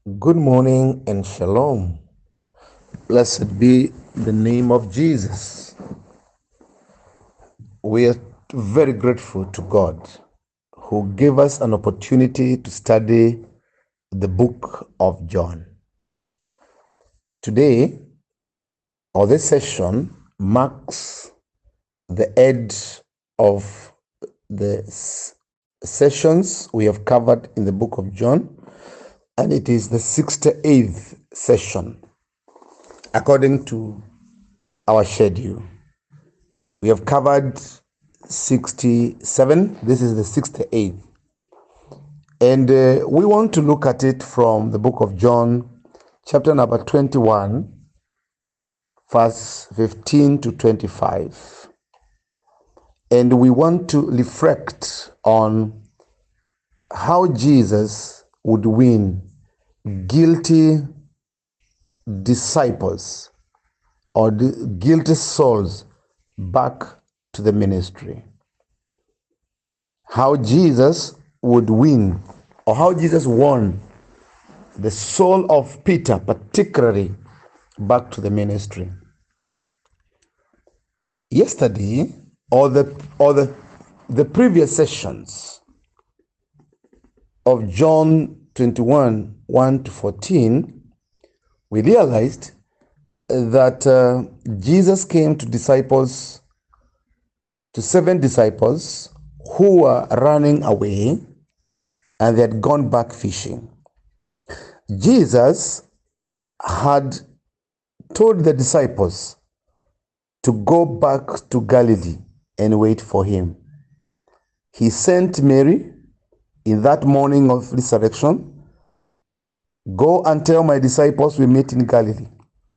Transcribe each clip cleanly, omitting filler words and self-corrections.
Good morning and shalom. Blessed be the name of Jesus. We are very grateful to God who gave us an opportunity to study the book of John. Today, or this session, marks the end of the sessions we have covered in the book of John, and it is the 68th session according to our schedule. We have covered 67. This is the 68th. And we want to look at it from the book of John, chapter number 21, verse 15 to 25. And we want to reflect on how Jesus would win guilty disciples or the guilty souls back to the ministry. How Jesus would win, or how Jesus won the soul of Peter, particularly back to the ministry. Yesterday, or the previous sessions of John 21, 1 to 14, we realized that Jesus came to seven disciples who were running away and they had gone back fishing. Jesus had told the disciples to go back to Galilee and wait for him. He sent Mary in that morning of resurrection, "Go and tell my disciples we meet in Galilee."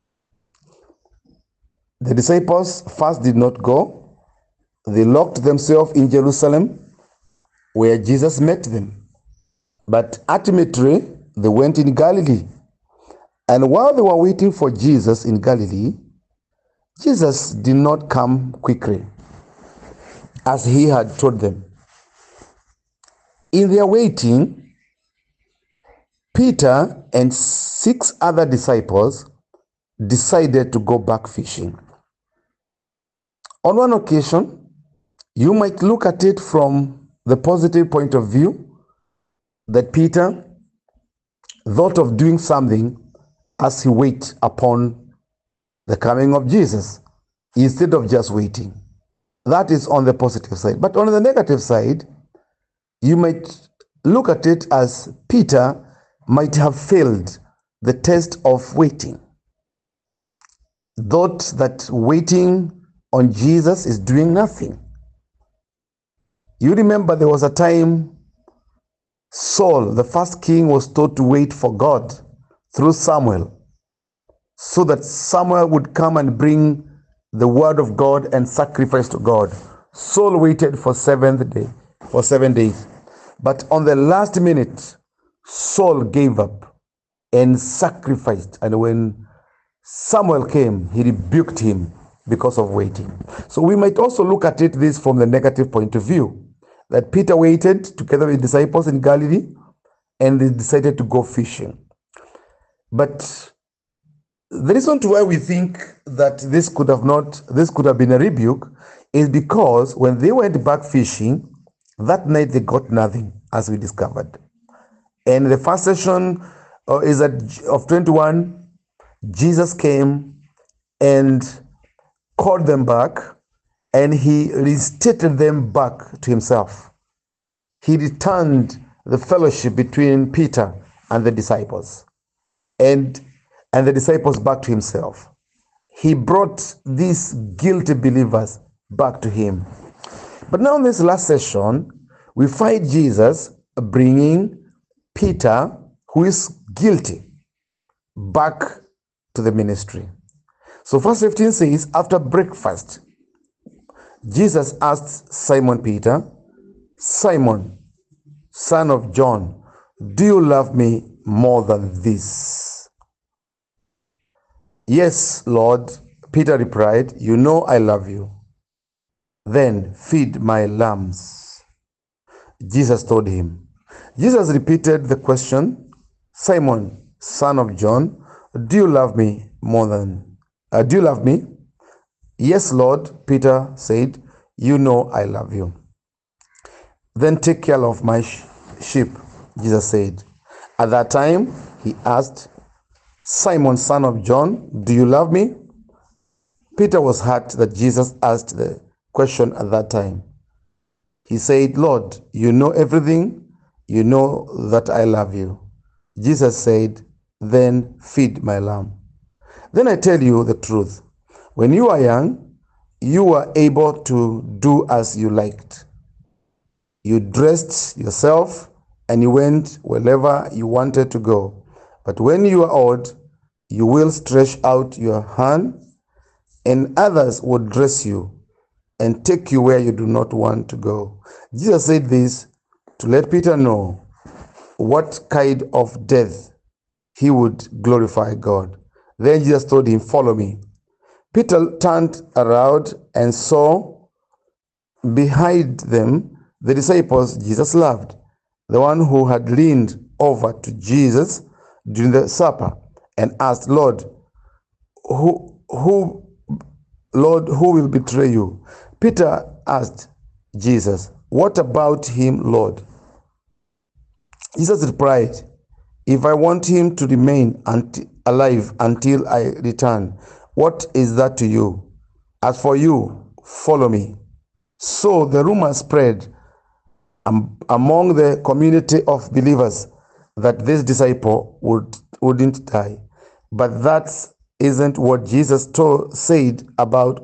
The disciples first did not go. They locked themselves in Jerusalem, where Jesus met them. But ultimately, they went in Galilee. And while they were waiting for Jesus in Galilee, Jesus did not come quickly, as he had told them. In their waiting, Peter and 6 other disciples decided to go back fishing. On one occasion, you might look at it from the positive point of view that Peter thought of doing something as he waited upon the coming of Jesus, instead of just waiting. That is on the positive side. But on the negative side, you might look at it as Peter might have failed the test of waiting. Thought that waiting on Jesus is doing nothing. You remember there was a time Saul, the first king, was told to wait for God through Samuel, so that Samuel would come and bring the word of God and sacrifice to God. Saul waited for 7 days. But on the last minute, Saul gave up and sacrificed. And when Samuel came, he rebuked him because of waiting. So we might also look at this from the negative point of view, that Peter waited together with disciples in Galilee and they decided to go fishing. But the reason why we think that this could have been a rebuke is because when they went back fishing, that night they got nothing, as we discovered. And the first session of 21, Jesus came and called them back, and he restated them back to himself. He returned the fellowship between Peter and the disciples, and the disciples back to himself. He brought these guilty believers back to him. But now in this last session, we find Jesus bringing Peter, who is guilty, back to the ministry. So verse 15 says, after breakfast, Jesus asked Simon Peter, "Simon, son of John, do you love me more than this?" "Yes, Lord," Peter replied, "you know I love you." "Then feed my lambs," Jesus told him. Jesus repeated the question, "Simon, son of John, do you love me more than, do you love me? Yes, Lord, Peter said, you know I love you. Then take care of my sheep, Jesus said. At that time, he asked, Simon, son of John, do you love me? Peter was hurt that Jesus asked the question at that time. He said, Lord, you know everything. You know that I love you. Jesus said, then feed my lamb. Then I tell you the truth. When you are young, you were able to do as you liked. You dressed yourself and you went wherever you wanted to go. But when you are old, you will stretch out your hand, and others will dress you and take you where you do not want to go. Jesus said this to let Peter know what kind of death he would glorify God. Then Jesus told him, follow me. Peter turned around and saw behind them the disciples Jesus loved, the one who had leaned over to Jesus during the supper and asked, Lord, who will betray you? Peter asked Jesus, what about him, Lord? Jesus replied, if I want him to remain alive until I return, what is that to you? As for you, follow me. So the rumor spread among the community of believers that this disciple wouldn't die. But that isn't what Jesus said at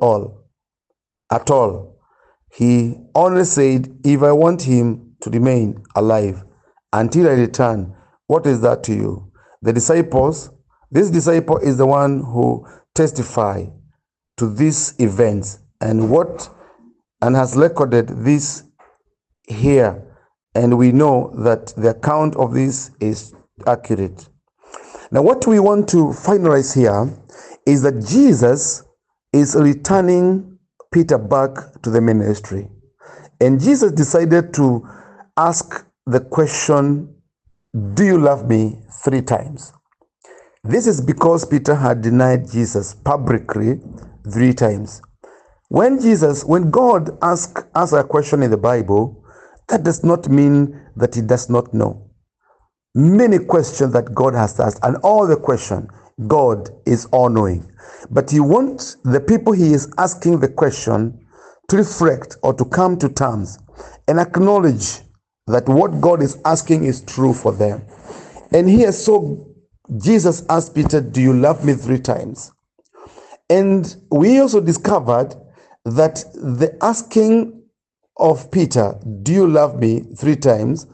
all. He only said, if I want him to remain alive until I return, what is that to you? This disciple is the one who testified to these events and has recorded this here, and we know that the account of this is accurate. Now, what we want to finalize here is that Jesus is returning Peter back to the ministry. And Jesus decided to ask the question, do you love me? 3 times. This is because Peter had denied Jesus publicly 3 times. When God asks a question in the Bible, that does not mean that he does not know. Many questions that God has asked, and all the questions, God is all-knowing. But he wants the people he is asking the question to reflect or to come to terms and acknowledge that what God is asking is true for them. And here, so Jesus asked Peter, do you love me 3 times? And we also discovered that the asking of Peter, do you love me 3 times,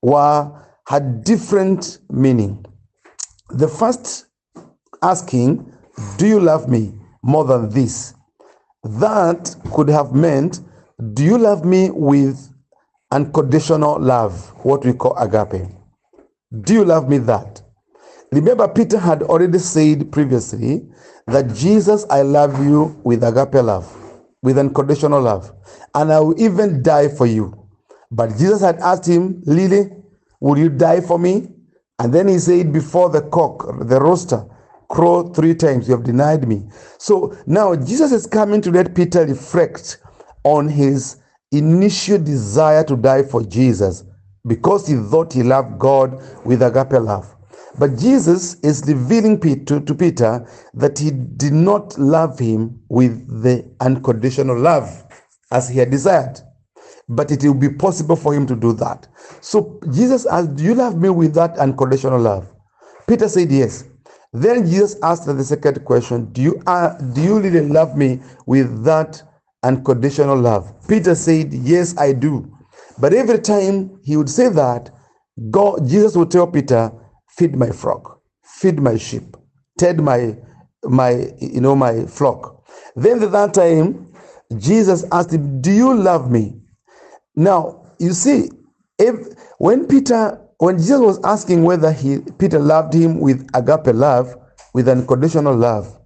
had different meaning. The first asking, do you love me more than this? That could have meant, do you love me with unconditional love, what we call agape? Do you love me that? Remember, Peter had already said previously that Jesus, I love you with agape love, with unconditional love, and I will even die for you. But Jesus had asked him, Lily, will you die for me? And then he said, before the rooster crow 3 times, you have denied me. So now Jesus is coming to let Peter reflect on his initial desire to die for Jesus, because he thought he loved God with agape love. But Jesus is revealing to Peter that he did not love him with the unconditional love as he had desired. But it will be possible for him to do that. So Jesus asked, do you love me with that unconditional love? Peter said yes. Then Jesus asked the second question, do you really love me with that unconditional love? Peter said, yes, I do. But every time he would say that, Jesus would tell Peter, feed my flock, feed my sheep, tend my flock. Then at that time, Jesus asked him, do you love me? Now, you see, when Jesus was asking whether Peter loved him with agape love, with unconditional love,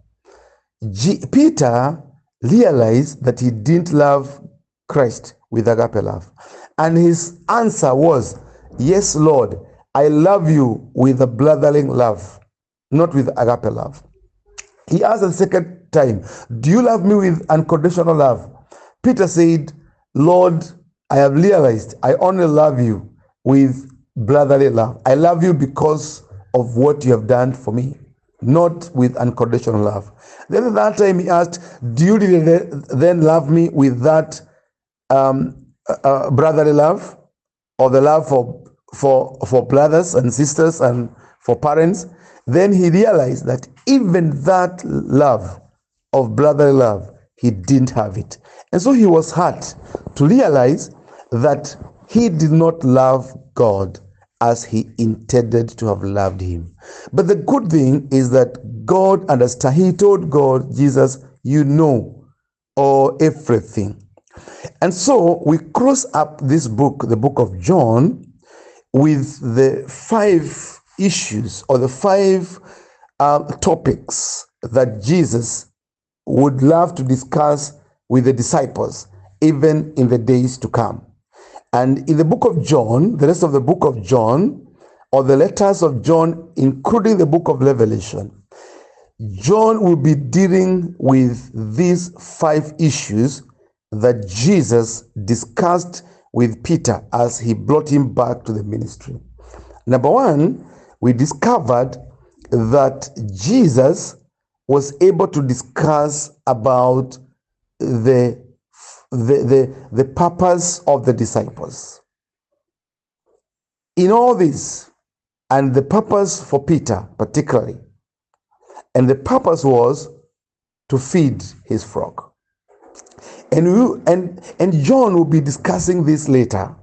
Peter realized that he didn't love Christ with agape love. And his answer was, yes, Lord, I love you with a brotherly love. not with agape love. He asked the second time, do you love me with unconditional love? Peter said, Lord, I have realized I only love you with brotherly love. I love you because of what you have done for me, not with unconditional love. Then at that time he asked, do you really then love me with that brotherly love, or the love for brothers and sisters and for parents? Then he realized that even that love of brotherly love, he didn't have it. And so he was hurt to realize that he did not love God as he intended to have loved him. But the good thing is that God understands. He told God, Jesus, you know everything. And so we close up this book, the book of John, with the 5 issues or the 5 topics that Jesus would love to discuss with the disciples, even in the days to come. And in the book of John, the rest of the book of John, or the letters of John, including the book of Revelation, John will be dealing with these 5 issues that Jesus discussed with Peter as he brought him back to the ministry. Number 1, we discovered that Jesus was able to discuss about the purpose of the disciples. In all this, and the purpose for Peter particularly, and the purpose was to feed his flock. And John will be discussing this later.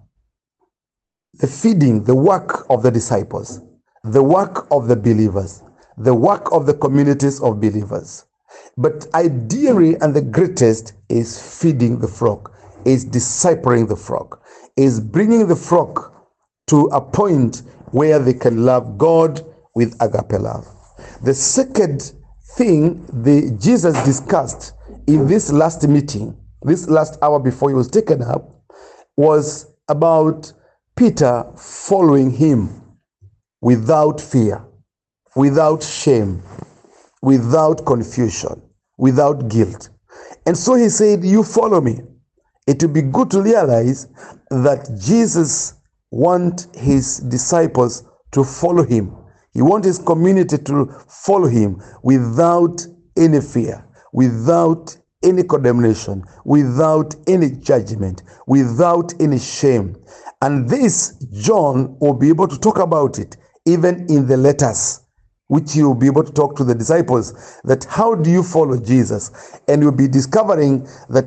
The feeding, the work of the disciples, the work of the believers, the work of the communities of believers. But ideally, and the greatest, is feeding the flock, is discipling the flock, is bringing the flock to a point where they can love God with agape love. The second thing Jesus discussed in this last meeting, this last hour before he was taken up, was about Peter following him without fear, without shame, without confusion, without guilt. And so he said, you follow me. It would be good to realize that Jesus wants his disciples to follow him. He wants his community to follow him without any fear, without any condemnation, without any judgment, without any shame. And this, John will be able to talk about it even in the letters, which he will be able to talk to the disciples, that how do you follow Jesus? And you'll be discovering that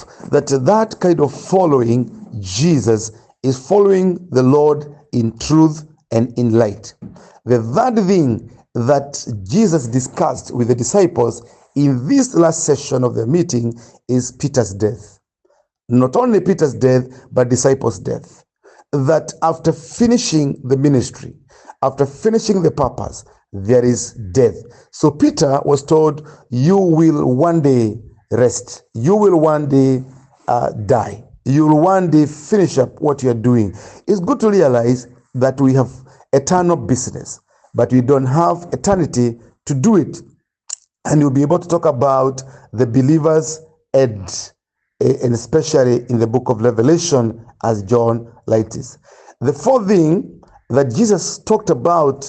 that kind of following Jesus is following the Lord in truth and in light. The third thing that Jesus discussed with the disciples in this last session of the meeting is Peter's death. Not only Peter's death, but disciples' death. That after finishing the ministry, after finishing the purpose, there is death. So Peter was told, you will one day rest. You will one day die. You will one day finish up what you're doing. It's good to realize that we have eternal business, but we don't have eternity to do it. And you'll be able to talk about the believers' end, and especially in the book of Revelation, as John lights. The fourth thing that Jesus talked about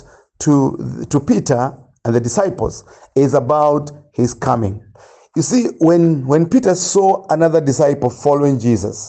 to Peter and the disciples is about his coming. You see, when Peter saw another disciple following Jesus,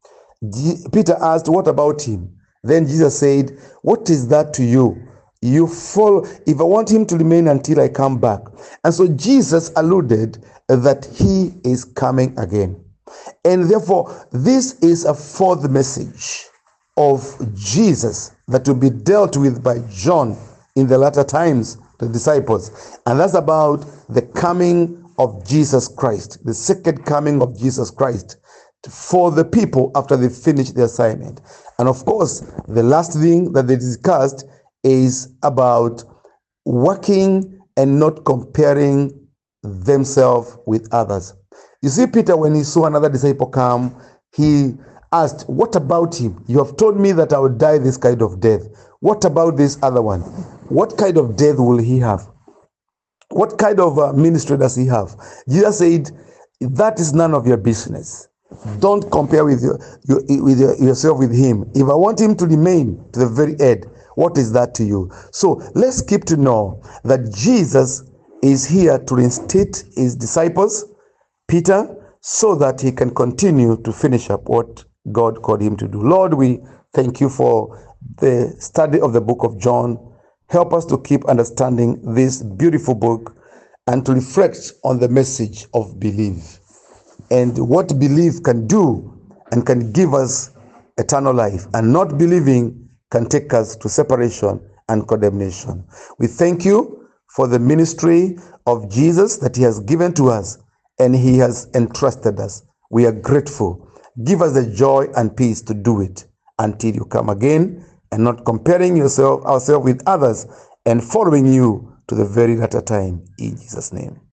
Peter asked, what about him? Then Jesus said, what is that to you? You follow, if I want him to remain until I come back. And so Jesus alluded that he is coming again. And therefore, this is a fourth message of Jesus that will be dealt with by John in the latter times, the disciples. And that's about the coming of Jesus Christ, the second coming of Jesus Christ for the people after they finish the assignment. And of course, the last thing that they discussed is about working and not comparing themselves with others. You see, Peter, when he saw another disciple come, he asked, what about him? You have told me that I will die this kind of death. What about this other one? What kind of death will he have? What kind of ministry does he have? Jesus said, that is none of your business. Don't compare with yourself with him. If I want him to remain to the very end, what is that to you? So let's keep to know that Jesus is here to reinstate his disciples, Peter, so that he can continue to finish up what God called him to do. Lord, we thank you for the study of the book of John. Help us to keep understanding this beautiful book and to reflect on the message of belief and what belief can do and can give us eternal life, and not believing can take us to separation and condemnation. We thank you for the ministry of Jesus that he has given to us and he has entrusted us. We are grateful. Give us the joy and peace to do it until you come again, and not comparing ourselves with others and following you to the very latter time. In Jesus' name.